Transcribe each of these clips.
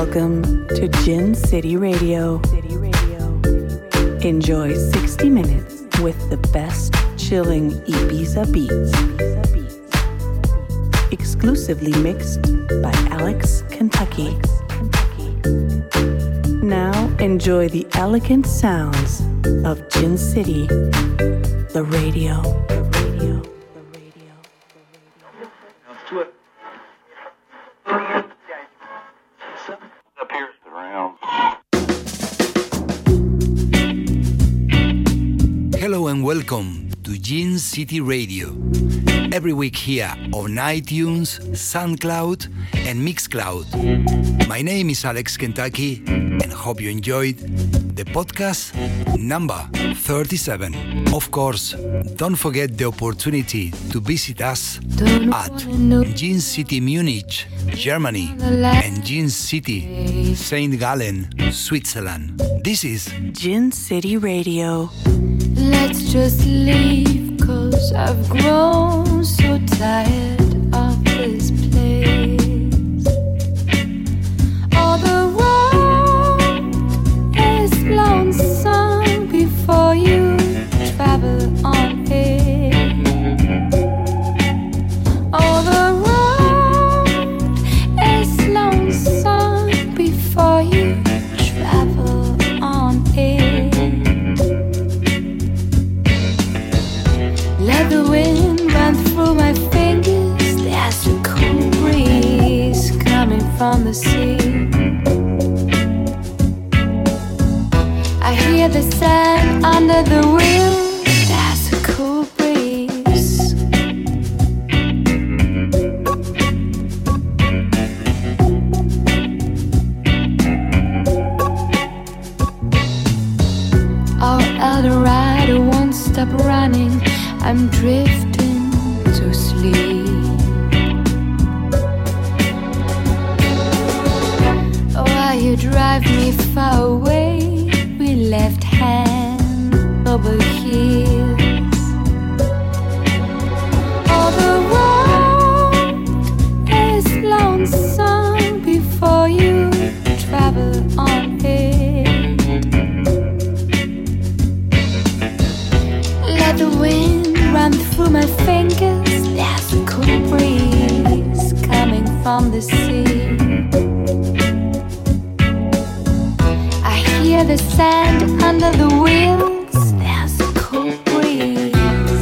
Welcome to Gin City Radio. Enjoy 60 minutes with the best chilling Ibiza beats. Exclusively mixed by Alex Kentucky. Now enjoy the elegant sounds of Gin City, the radio. Hello and welcome to Gin City Radio. Every week here on iTunes, SoundCloud and Mixcloud. My name is Alex Kentucky and hope you enjoyed the podcast number 37. Of course, don't forget the opportunity to visit us at Gin City Munich, Germany and Gin City, St. Gallen, Switzerland. This is Gin City Radio. Let's just leave, 'cause I've grown so tired of this place. All the road is lonesome before you travel on it. All the road is lonesome before you travel on it. Let the wind run through my fingers. There's a cool breeze coming from the sea. I hear the sand under the wheel. There's a cool breeze. Our Eldorado won't stop running. I'm drifting to sleep. While you drive me far away, we left hand over heels. All the road is lonesome before you travel on it. Let the wind run through my fingers. There's a cool breeze coming from the sea. I hear the sand under the wheels. There's a cool breeze.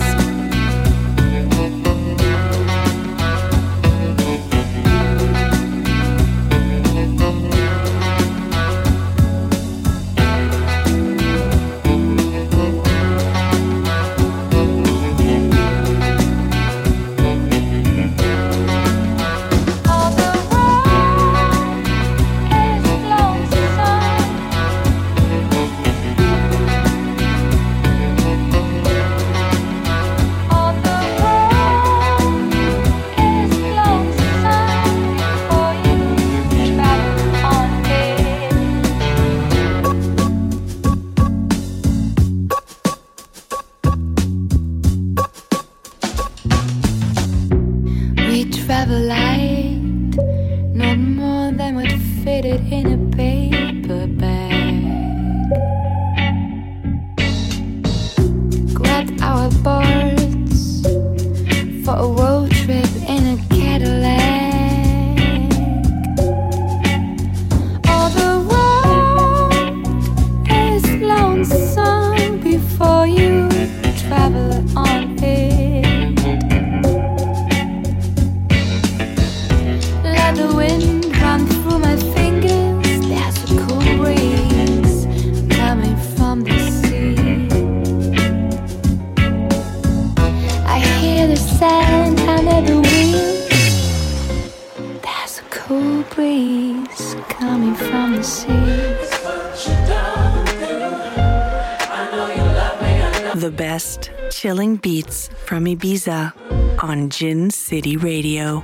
The best chilling beats from Ibiza on Gin City Radio.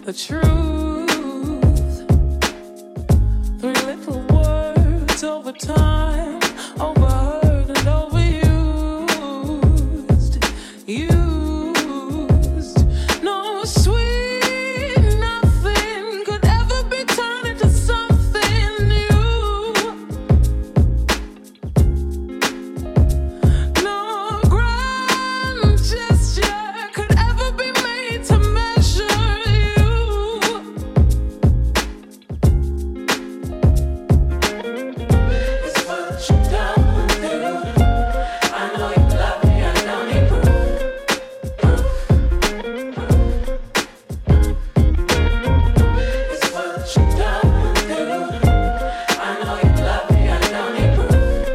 the truth. 3 little words over time, overheard and overused. Used. No sweet nothing could ever be turned into something new. No grand gesture could ever be made to measure you. It's what you don't do. I know you love me, I don't need proof. It's what you don't do. I know you love me, I don't need proof.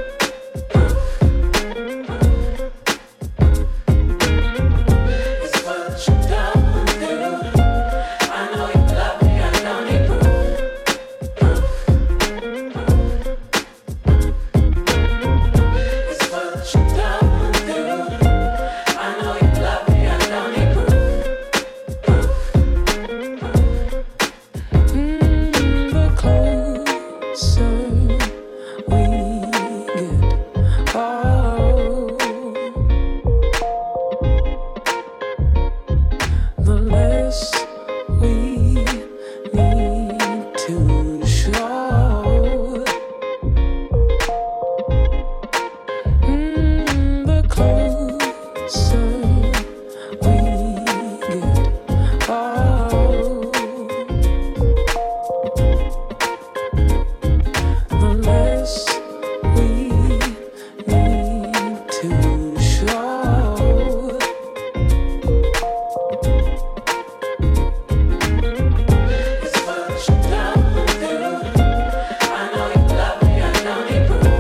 It's what you don't do. I know you love me, I don't need proof. It's what you don't do. I know you love me, I don't need proof. The closer we get, the less we need to show. The closer we get, the less we need to show. It's what you don't do. I know you love me, I don't need proof.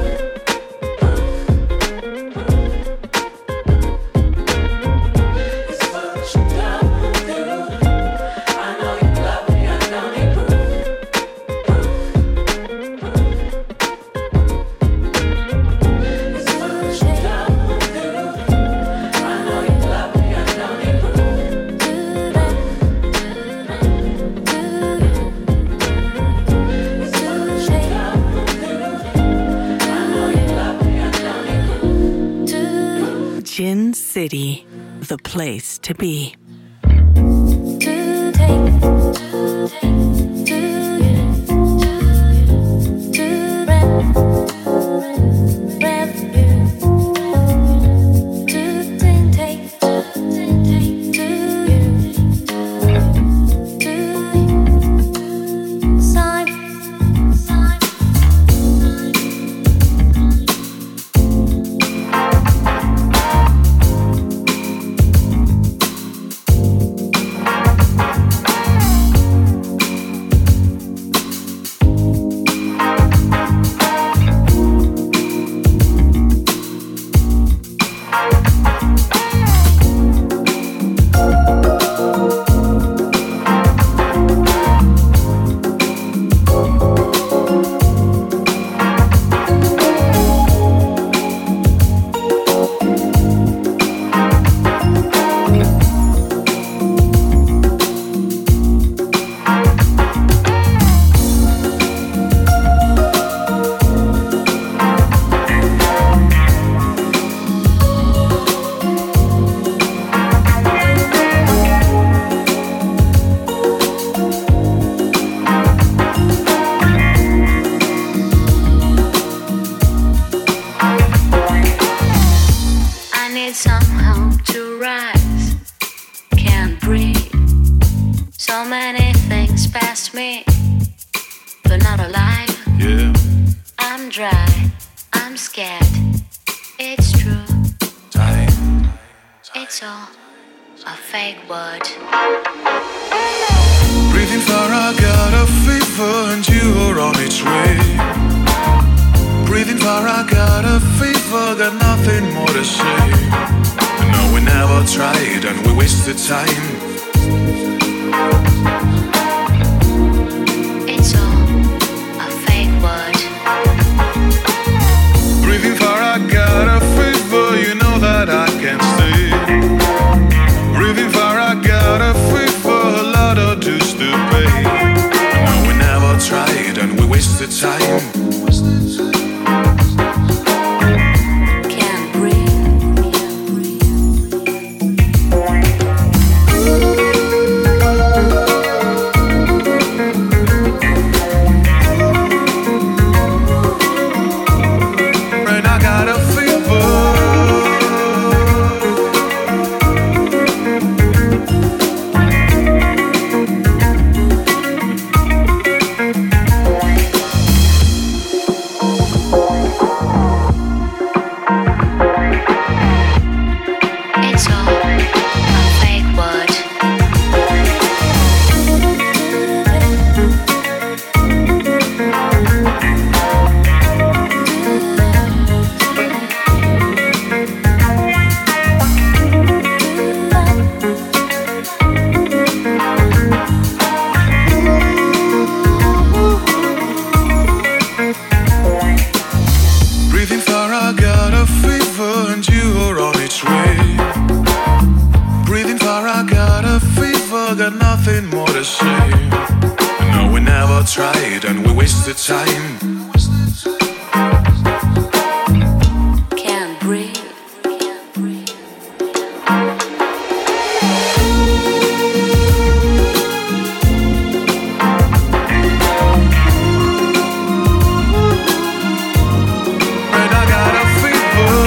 It's what you don't do. I know you love me, I don't need proof. It's what you don't do. I know you love me, I don't need proof. It's what you don't do. I know you love me, I don't need proof. Gin City, the place to be. I need somehow to rise. Can't breathe. So many things past me, but not alive. Yeah, I'm dry. I'm scared. It's true. time. It's all a fake word. Breathing far, I got a fever and you are on its way. Breathing far, I got a fever, got nothing more to say. No, we never tried and we wasted time. It's all a fake word. Breathing far, I got a fever, you know that I can't stay. Breathing far, I got a fever, a lot of to stay. nothing more to say. No, we never tried and we wasted time. Can't breathe. And I got a fever.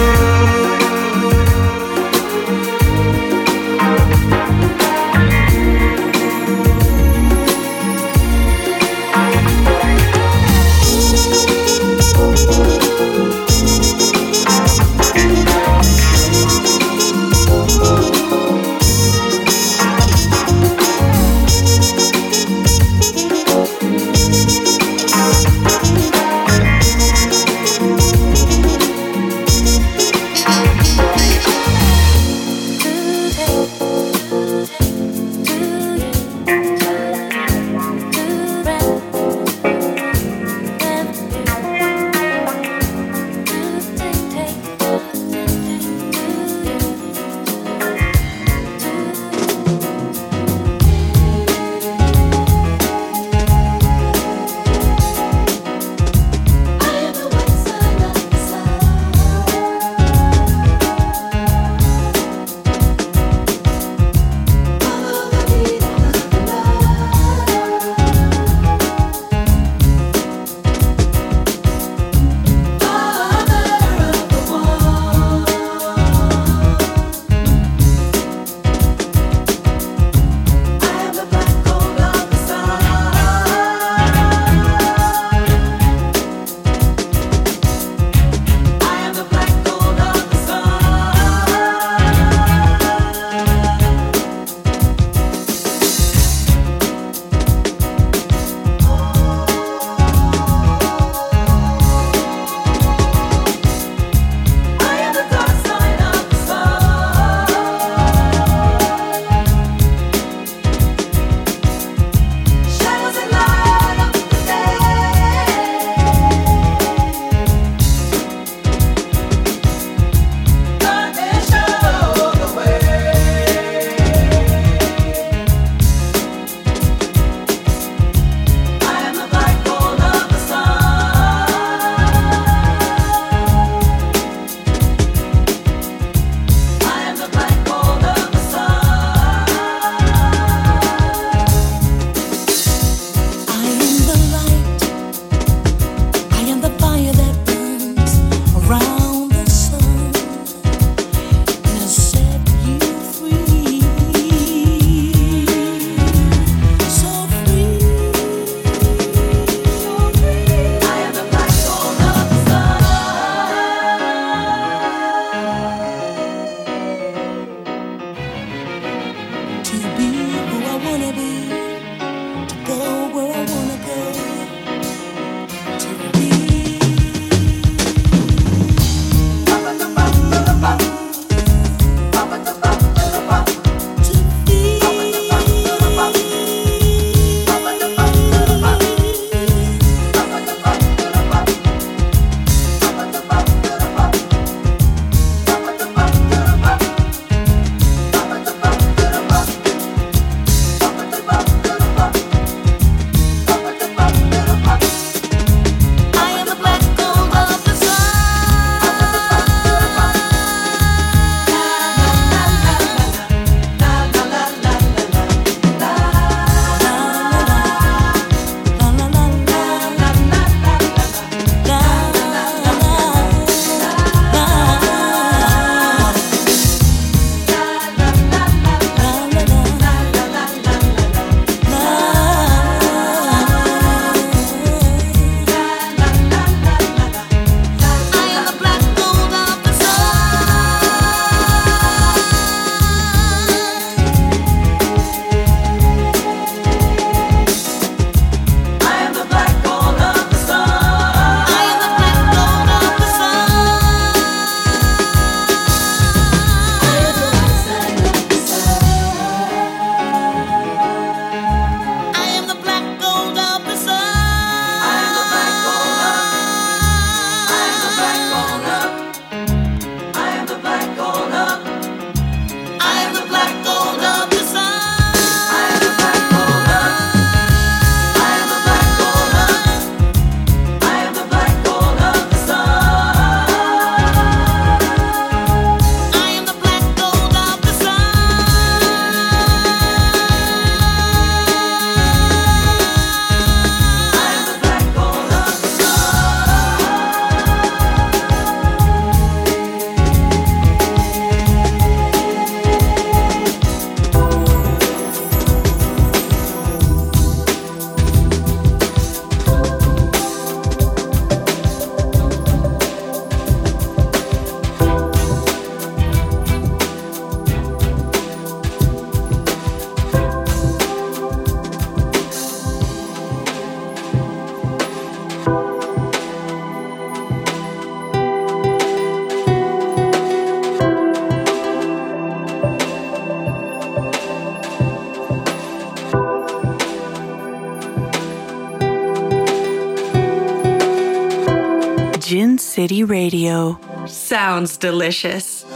City Radio. Sounds delicious.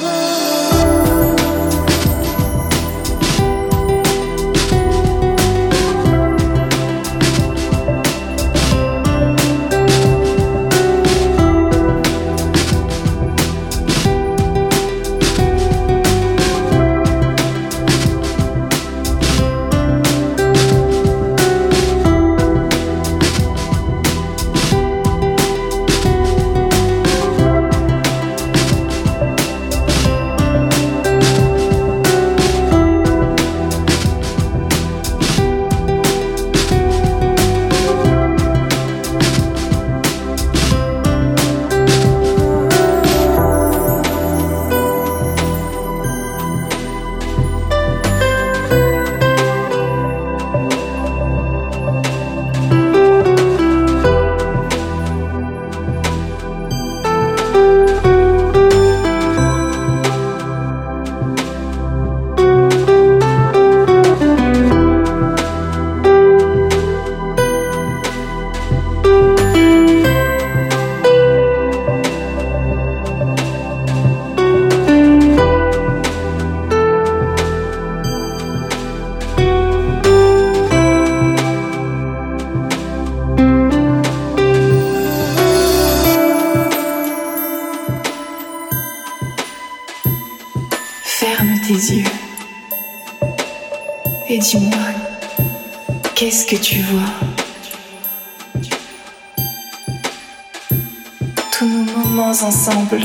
Et dis-moi, qu'est-ce que tu vois? Tous nos moments ensemble,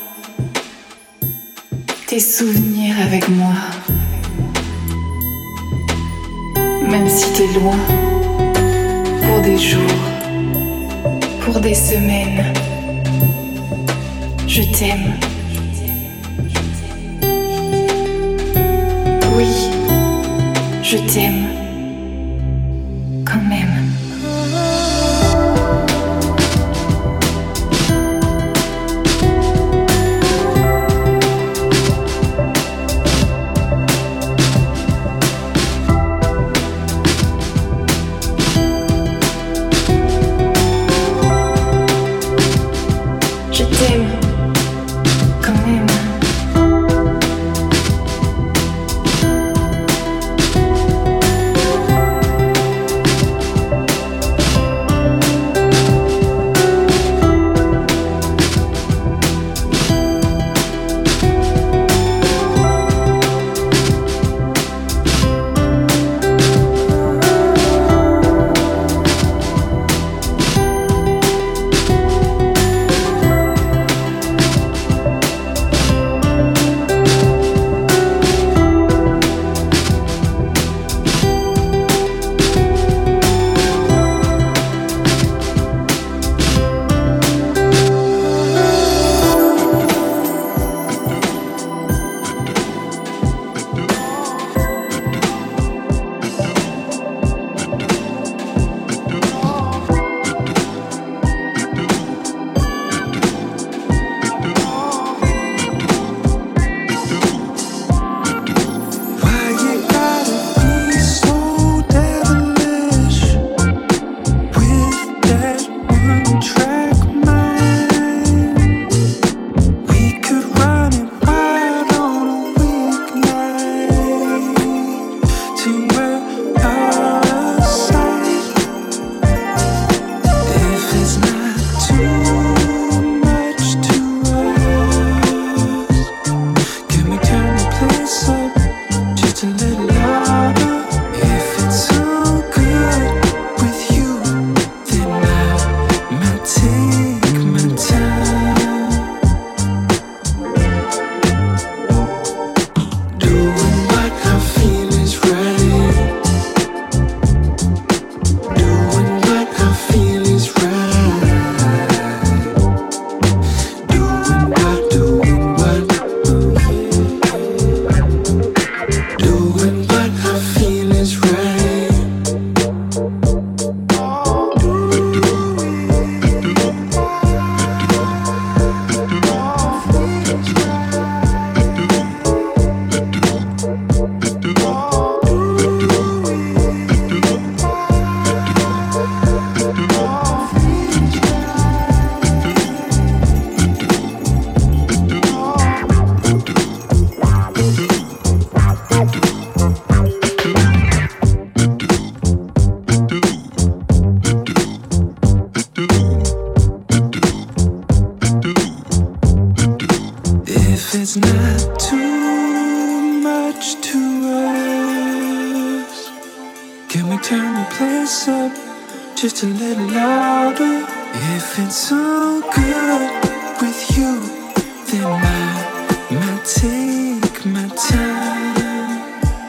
tes souvenirs avec moi. Même si t'es loin, pour des jours, pour des semaines, je t'aime. Oui, je t'aime quand même. Je t'aime quand même. turn the place up just a little louder. If it's all good with you, then I might take my time.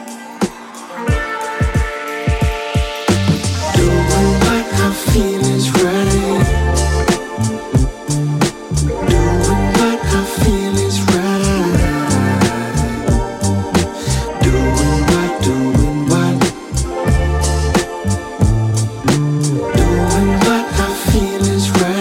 Doing what I feel is right. Doing what I feel is right. Doing what, doing what. Doing what I feel is right.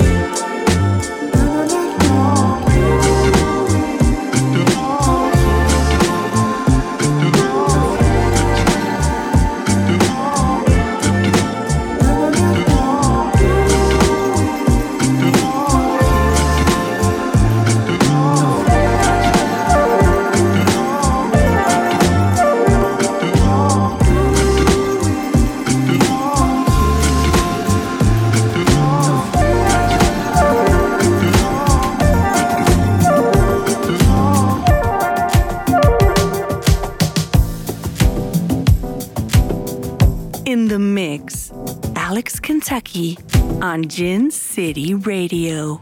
In the mix, Alex Kentucky on Gin City Radio.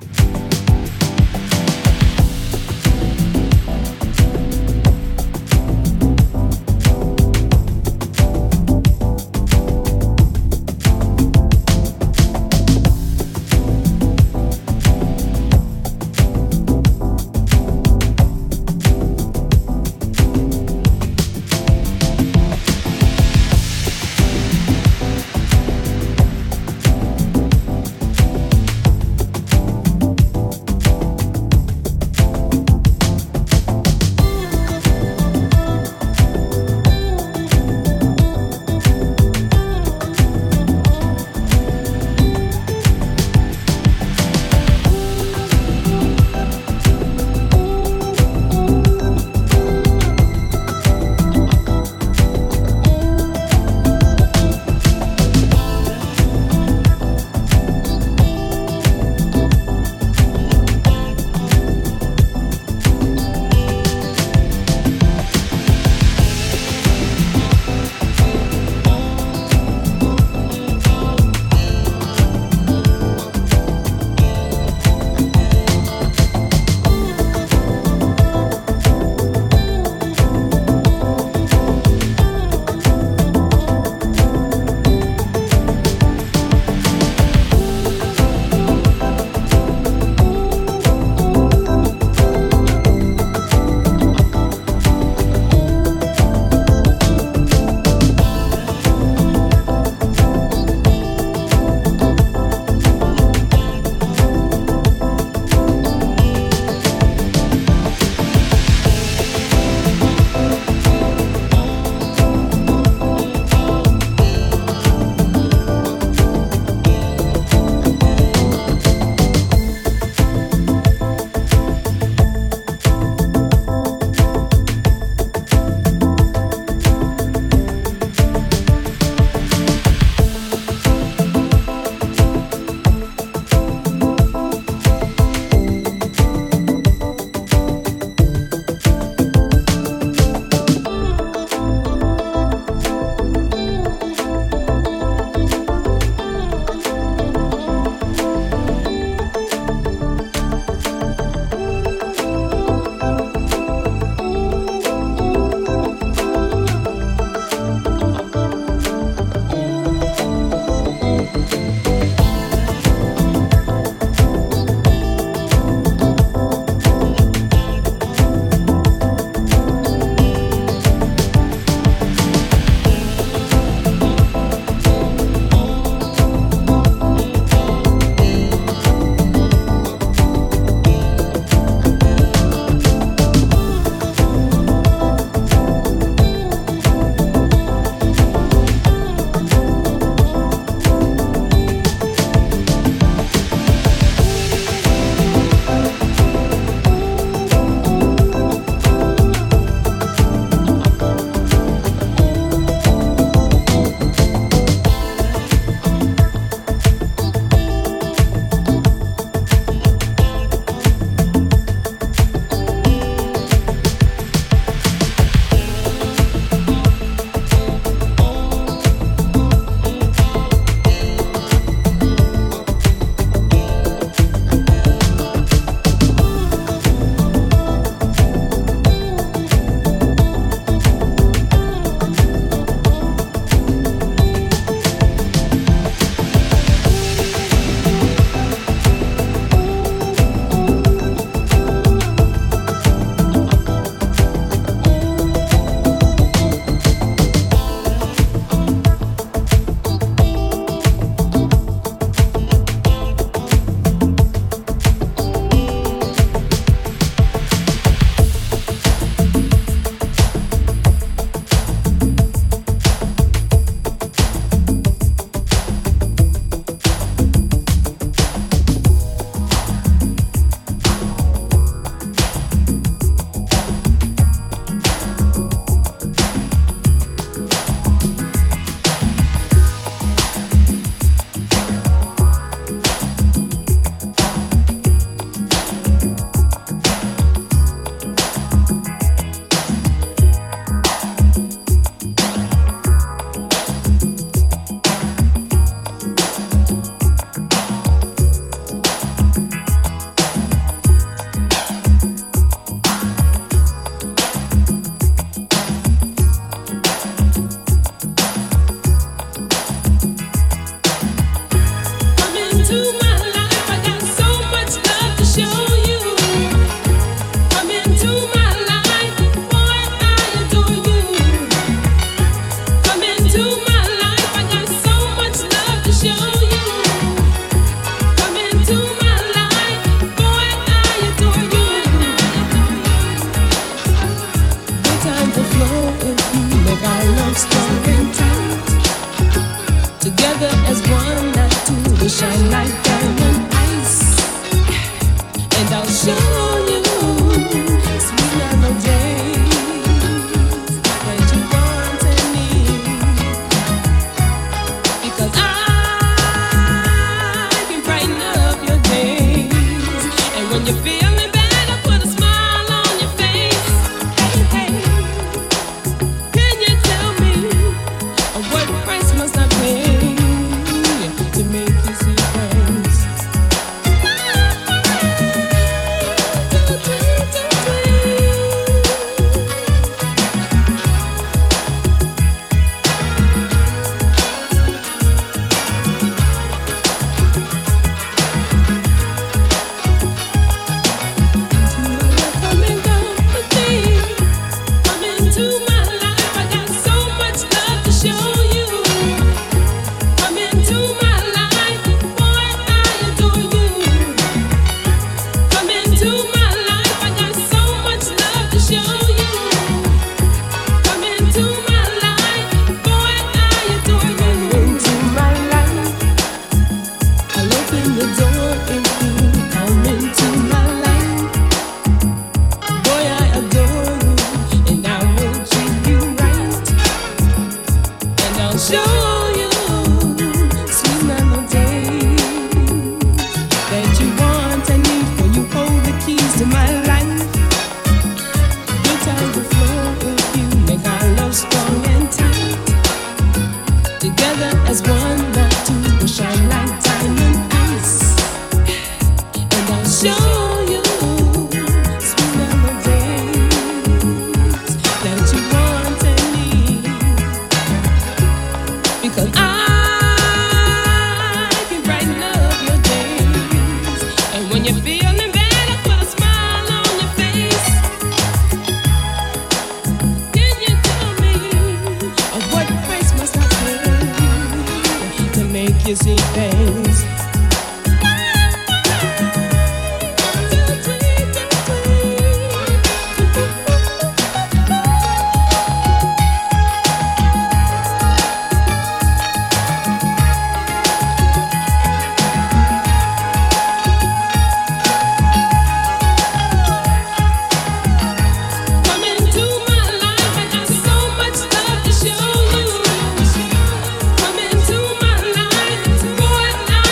Boy,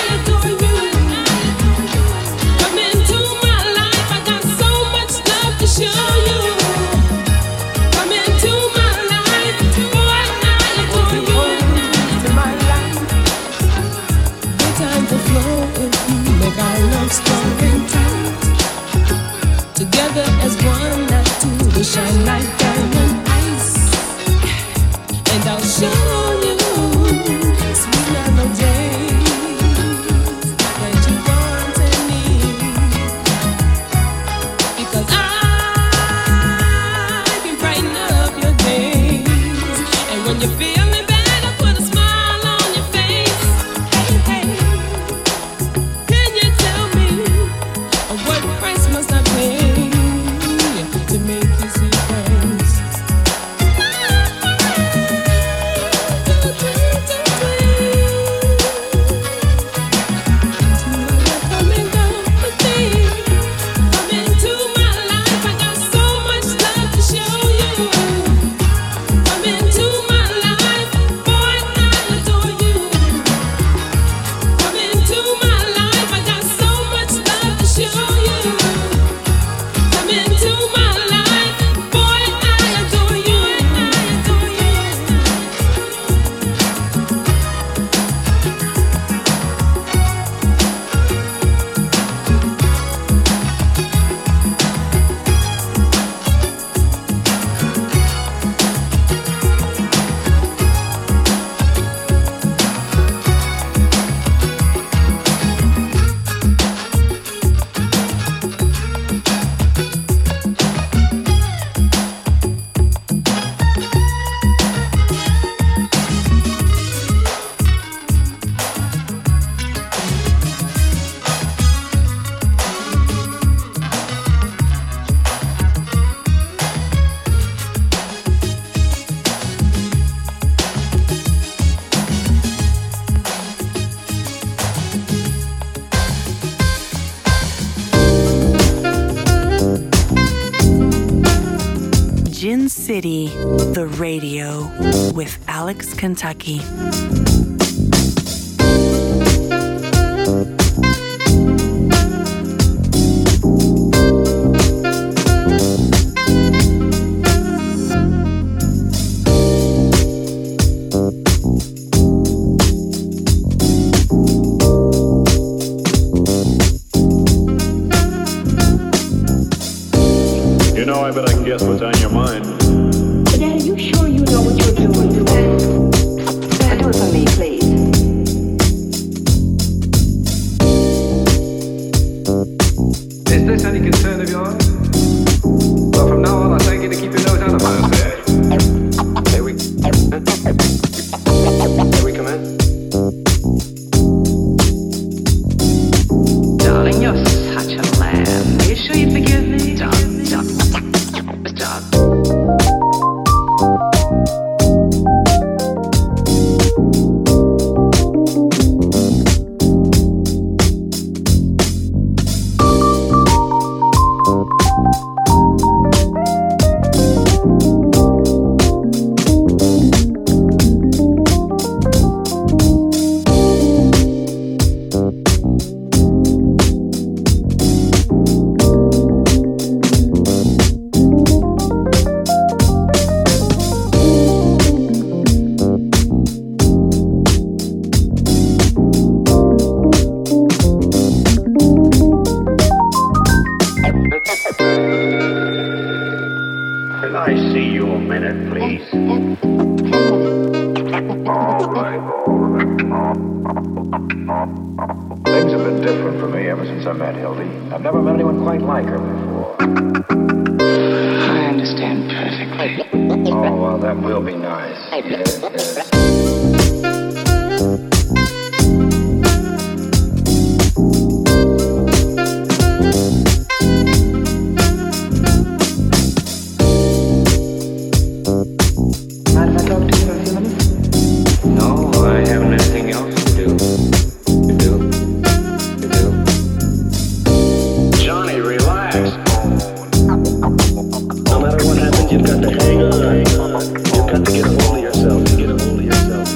City, the radio with Alex Kentucky. I bet I can guess what's on your mind. But Dad, are you sure you know what you're doing? Do it for me, please. Is this any concern of yours? Well, from now on, I'll thank you to keep your nose out of my affairs. May we come in? Darling, you're such a lamb. Are you sure you forgive me? Stop. Things have been different for me ever since I met Hildy. I've never met anyone quite like her before. I understand perfectly. Oh, well, that will be nice. Yes. Mind if I talk to you for a few minutes? No, I haven't anything else to do. You do? You do? Johnny, relax. No matter what happens, you've got to hang on. You've got to get a hold of yourself. Get a hold of yourself.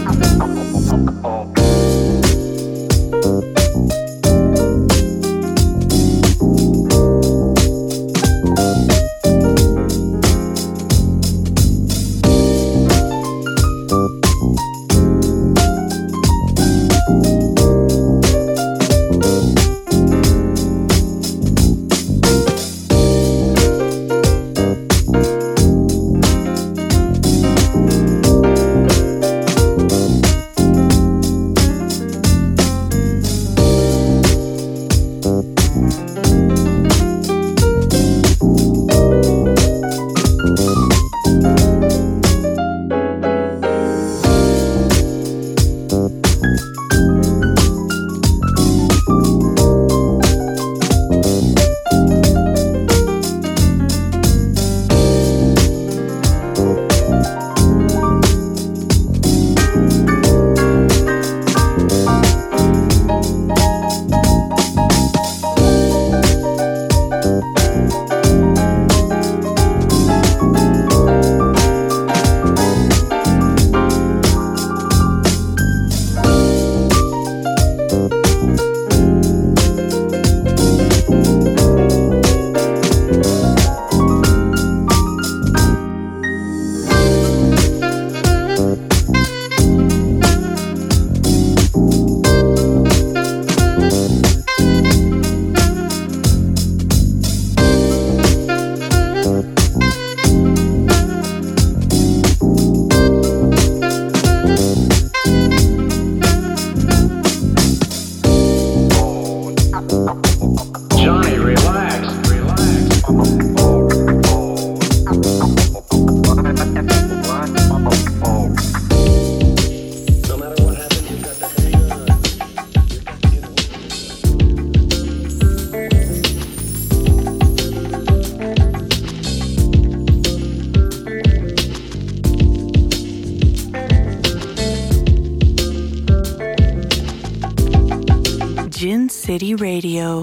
Gin City Radio.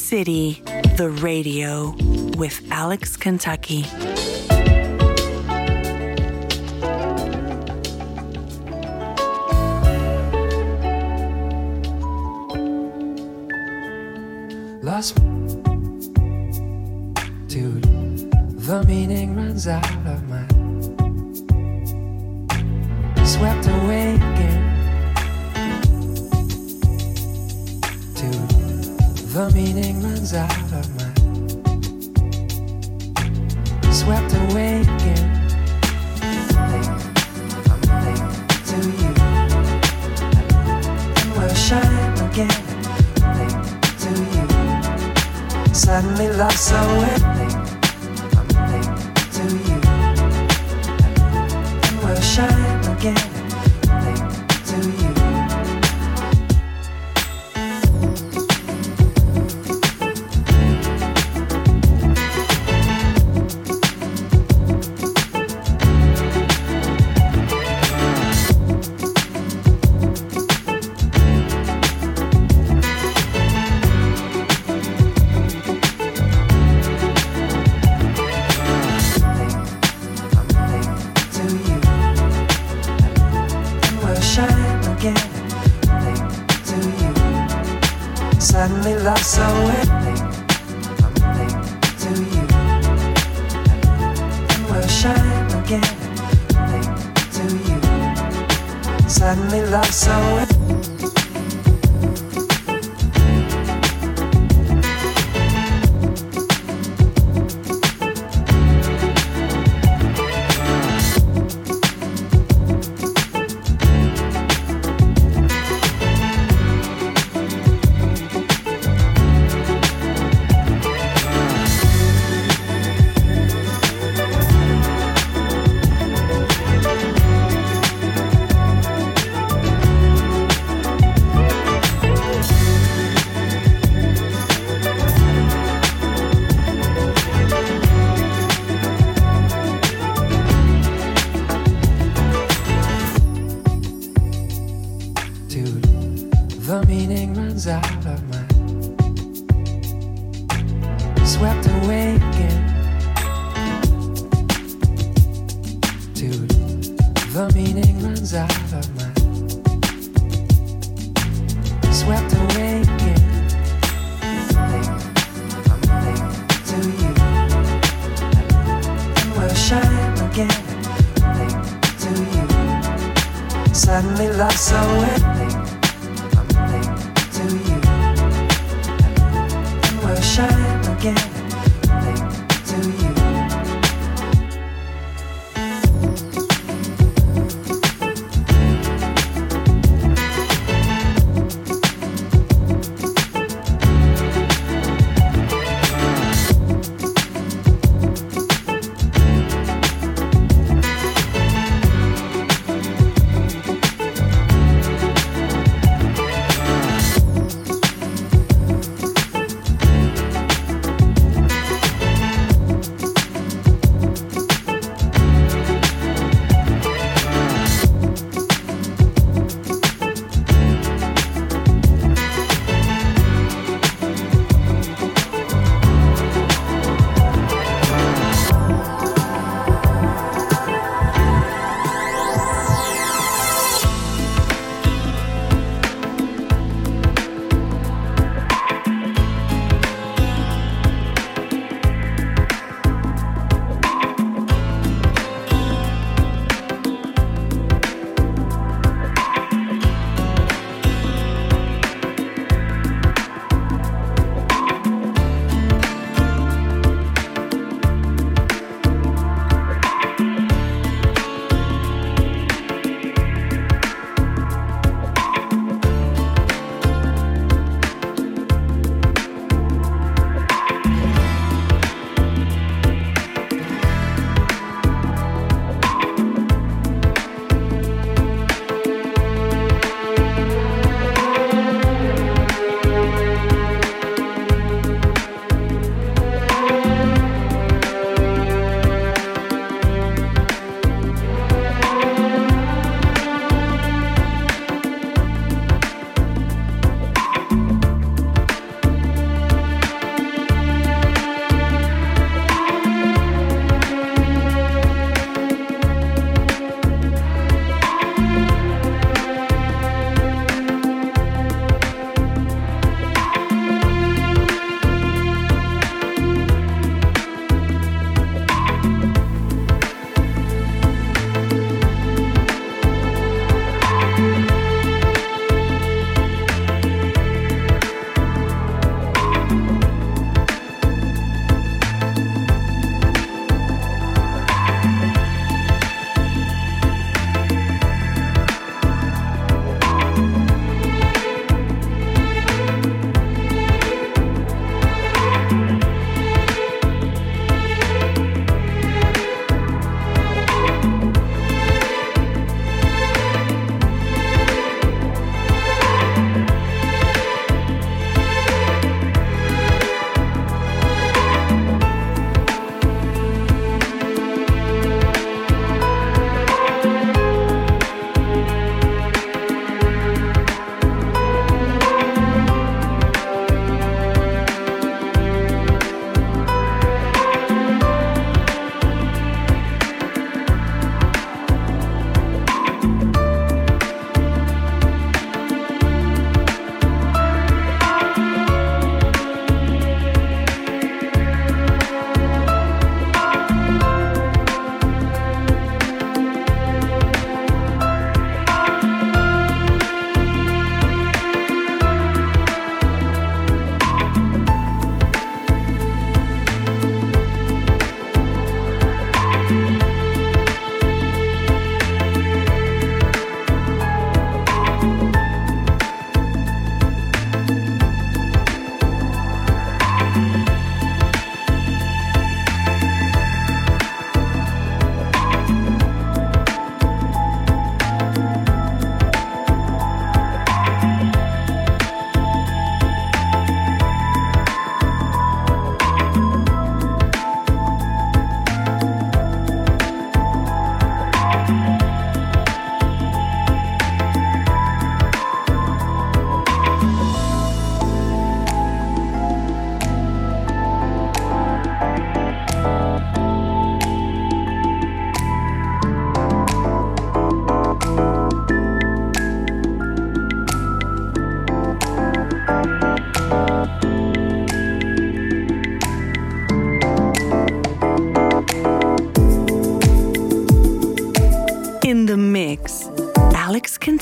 City, the radio with Alex Kentucky. Lost, dude, the meaning runs out of my swept away again. Dude, the meaning runs out of my swept away again. I'm late to you, and we'll shine again. Late to you, suddenly love's so wet. I'm late to you, and we'll shine again. Late to you. Suddenly love's so wet. I'm late to you, and we'll shine again. Late to you. Suddenly love's so wet.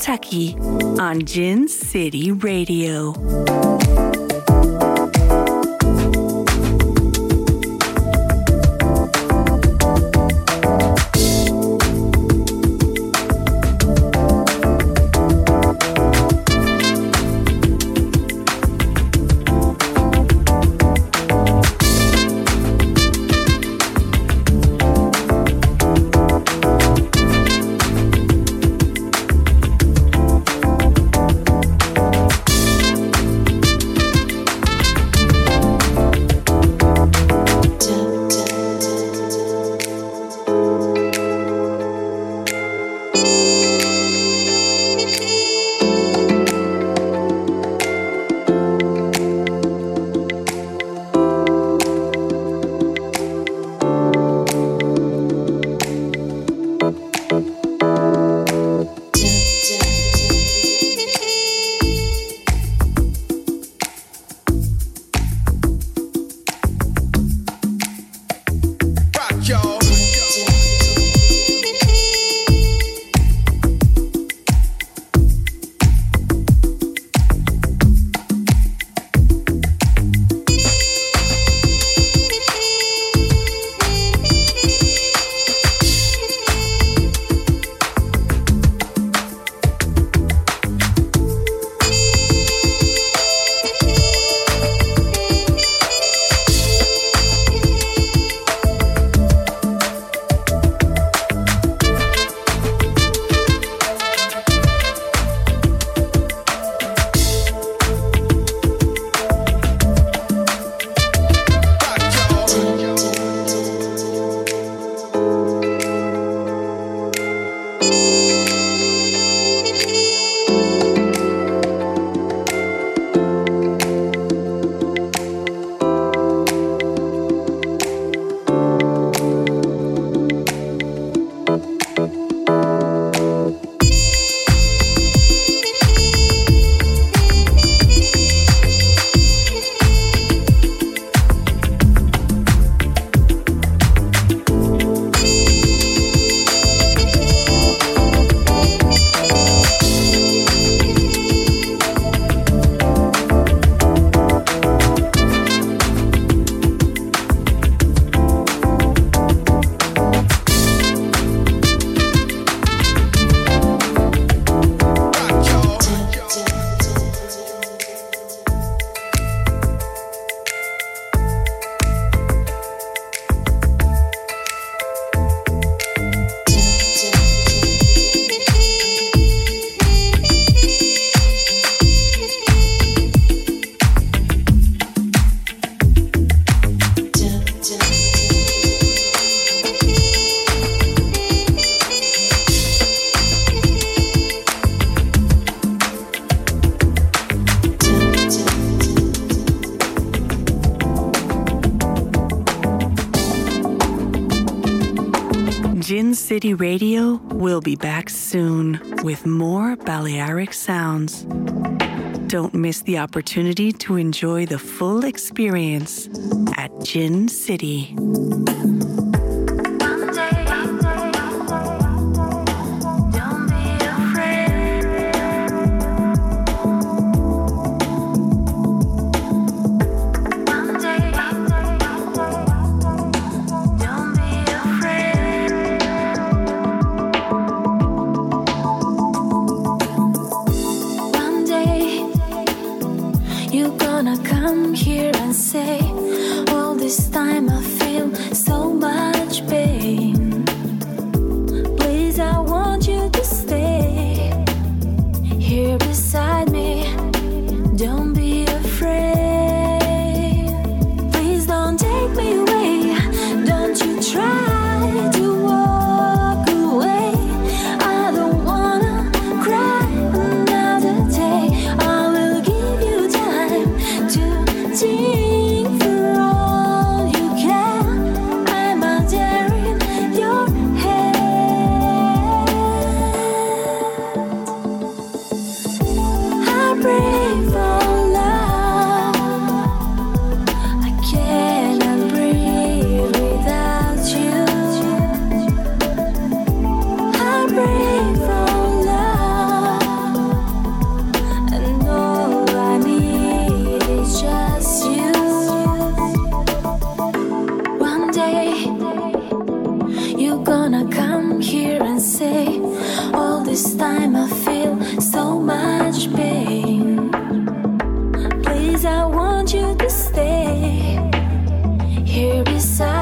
Kentucky on Gin City Radio. Gin City Radio will be back soon with more Balearic sounds. Don't miss the opportunity to enjoy the full experience at Gin City. Come here and say, all this time I feel so bad. you gonna come here and say, all this time I feel so much pain? Please, I want you to stay here beside